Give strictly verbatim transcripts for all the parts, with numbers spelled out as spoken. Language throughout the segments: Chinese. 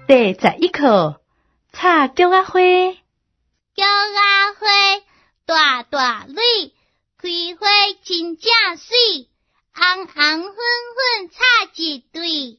第十一课，插菊仔花。 菊仔花，大大蕊，开花真正水，红红粉粉插一对。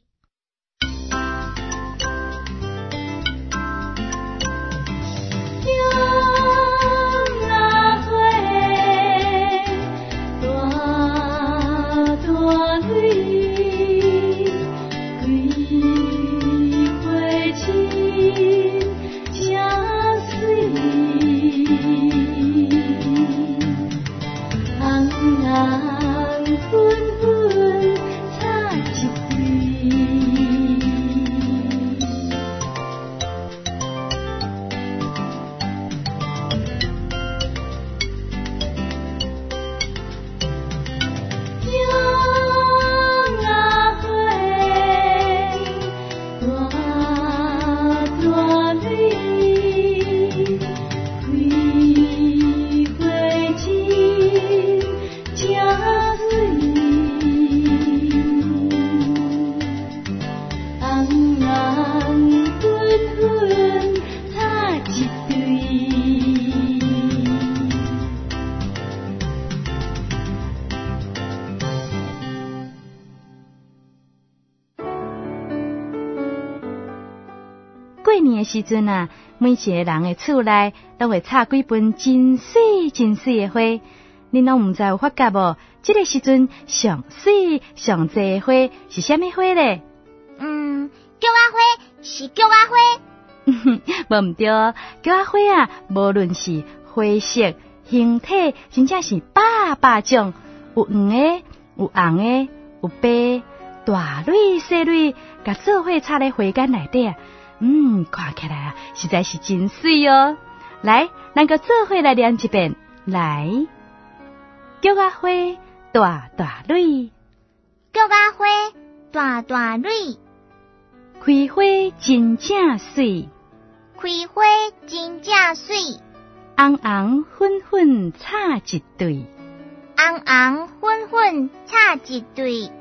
过年的时阵啊，每一个人的厝内都会插几盆真水真水的花。你拢唔知有发觉无？这个时阵上水上济的花是虾米花咧？ 嗯，菊仔花是菊仔花。 无唔对，菊仔花啊，无论是花色、形体，真正是百百种，有黄的，有红的，有白，大蕊小蕊，甲做伙插咧花间内底啊。嗯，看起来啊，实在是真水哦。来，咱个做伙来念一遍。来，菊仔花，大大蕊， 菊仔花，大大蕊， 开花真正水， 开花真正水， 红红粉粉插一对， 红红粉粉插一对。